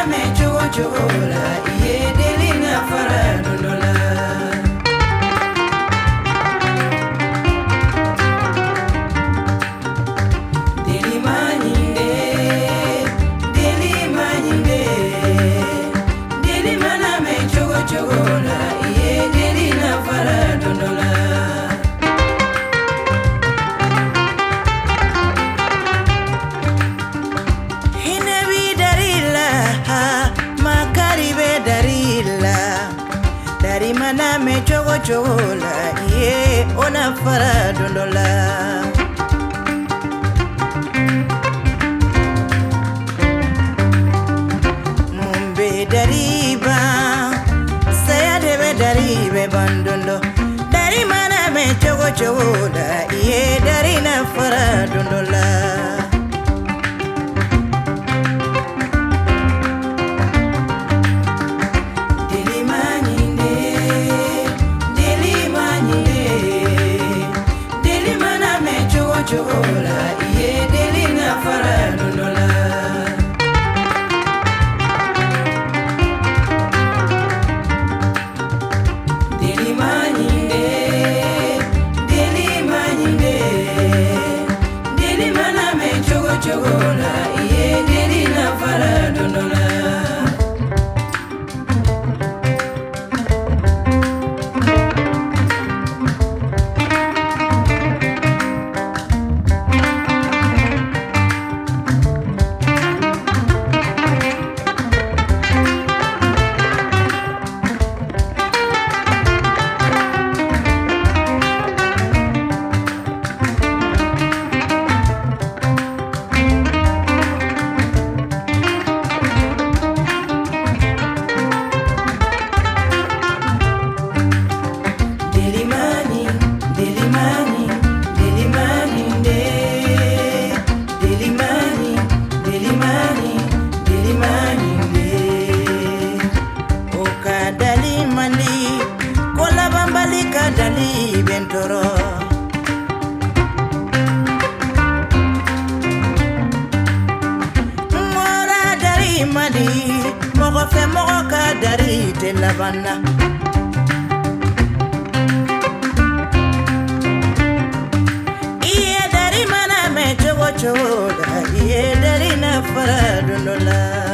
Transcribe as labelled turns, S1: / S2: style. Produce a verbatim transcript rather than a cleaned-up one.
S1: me chogo chogo la, iye deli na fara dundola. Deli manyinde, deli manyinde, deli mana me chogo chogo la, iye deli na fara dundola. Dari mana me chogo chogo la, ye ona fara dundola. Mumbe dari ba, saya debe dari be bandondo. Dari mana me chogo chogo la, ye dari na fara dundola. Chogola, iye deli na fara dundola. Deli manyinde, deli manyinde, deli mana me chogo chogola, iye deli na fara dundola. Dali bentoro mora dari madi mogo fe mogo ka dari te labana iye dari mana me chogo chogo da iye dari na fara dundola.